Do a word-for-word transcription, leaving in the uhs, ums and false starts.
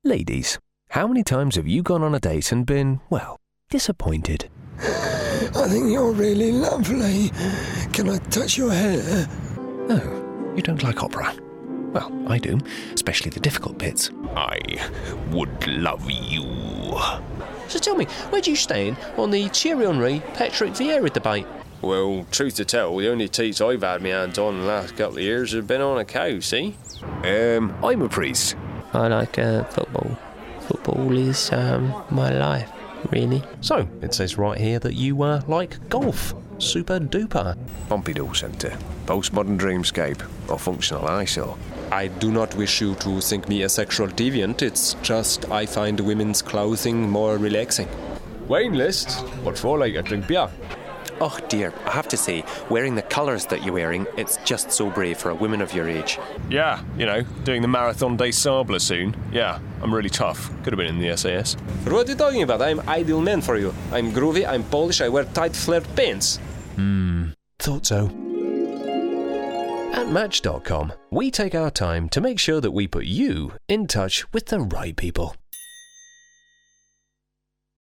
Ladies, how many times have you gone on a date and been, well, disappointed? I think you're really lovely. Can I touch your hair? Oh, you don't like opera? Well, I do, especially the difficult bits. I would love you. So tell me, where do you stand on the Thierry Henry, Patrick Vieira debate? Well, truth to tell, the only teats I've had my hands on in the last couple of years have been on a cow, see? Um, I'm a priest. I like uh, football. Football is um, my life, really. So, it says right here that you uh, like golf. Super duper. Pompidou Centre, postmodern dreamscape, or functional eyesore. I do not wish you to think me a sexual deviant, it's just I find women's clothing more relaxing. Wine list? What for, like, I drink beer? Oh dear, I have to say, wearing the colours that you're wearing, it's just so brave for a woman of your age. Yeah, you know, doing the Marathon des Sables soon. Yeah, I'm really tough. Could have been in the S A S. But what are you talking about? I'm ideal man for you. I'm groovy, I'm Polish, I wear tight flared pants. Hmm, thought so. At Match dot com, we take our time to make sure that we put you in touch with the right people.